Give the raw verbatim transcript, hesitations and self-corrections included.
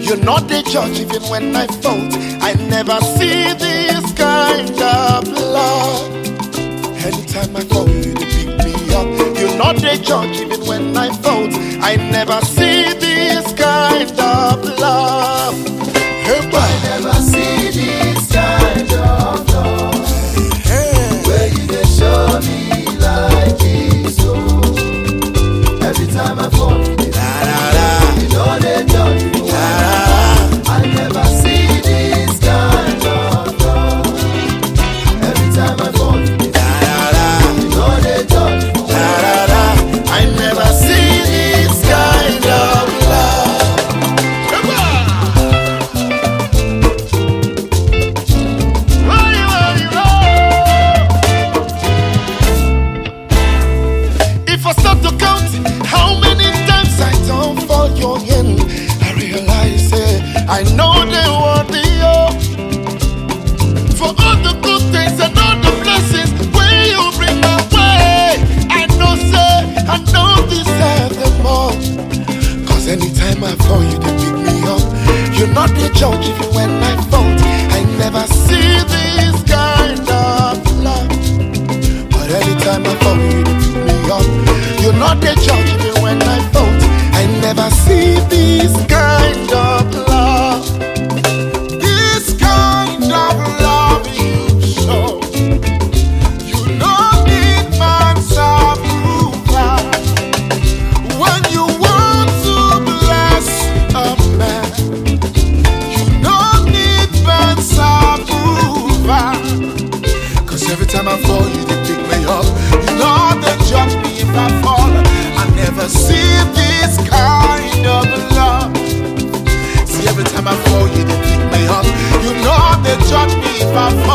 You're not the judge even when I fault. I never see this kind of love. Anytime I fall, you pick me up. You're not the judge even when I fault. I never see this kind of love. Hey, I never see this kind of love. hey. Where you dey show me like this, oh. Every time I fall, you dey you know they judge me. I never see this kind of love. Every time I fall, you know they judge me. I never see this kind of love. Come on. If I start to count how many times I don't fall your hand, I realize eh, I know they want the oh. For all the good things and all the blessings when you bring my way, I know say I don't deserve them all. Cause anytime I fall, you can pick me up. You're not the judge even when I fault. I never see this kind of love. But anytime I fall, you can pick me up. You're not the judge even when I fault. I never see this kind of love. This kind of love you show. You don't need man's approval. When you want to bless a man, you don't need man's approval. Cause every time I fall, you did pick me up. You know they judge me if I fall. I never see this kind of love. See, every time I fall, you did pick me up. You know they judge me if I fall.